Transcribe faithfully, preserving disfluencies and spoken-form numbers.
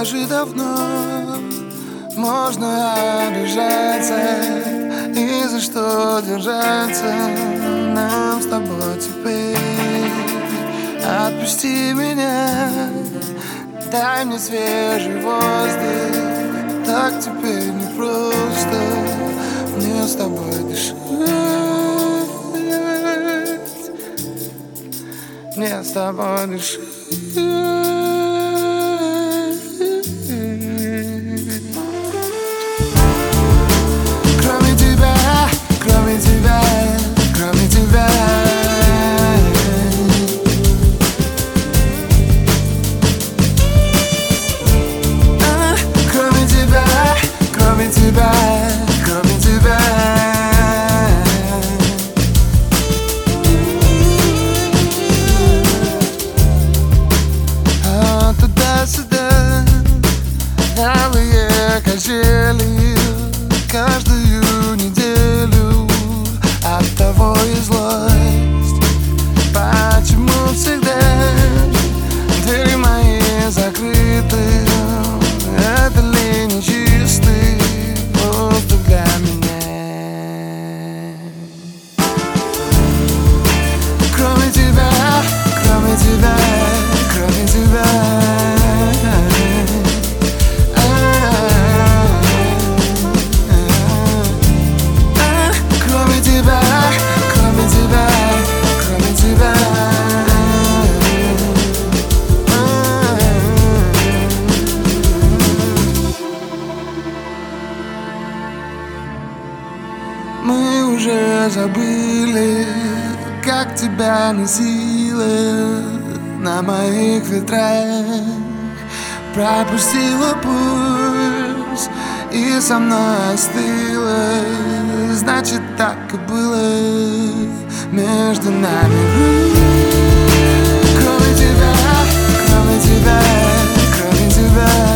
скажи давно, можно обижаться и за что держаться нам с тобой теперь. Отпусти меня, дай мне свежий воздух, так теперь не просто мне с тобой дышать, мне с тобой дышать. Кроме тебя, кроме тебя, кроме тебя. А, кроме тебя, кроме тебя, кроме тебя. А туда-сюда алые качели каждую неделю, оттого и злость. Почему всегда двери мои закрыты? Это ли не чистый воздух для меня? Кроме тебя, кроме тебя, кроме тебя. Мы уже забыли, как тебя носило на моих ветрах, пропустила пульс и со мной остыла. Значит, так и было между нами. Кроме тебя, кроме тебя, кроме тебя.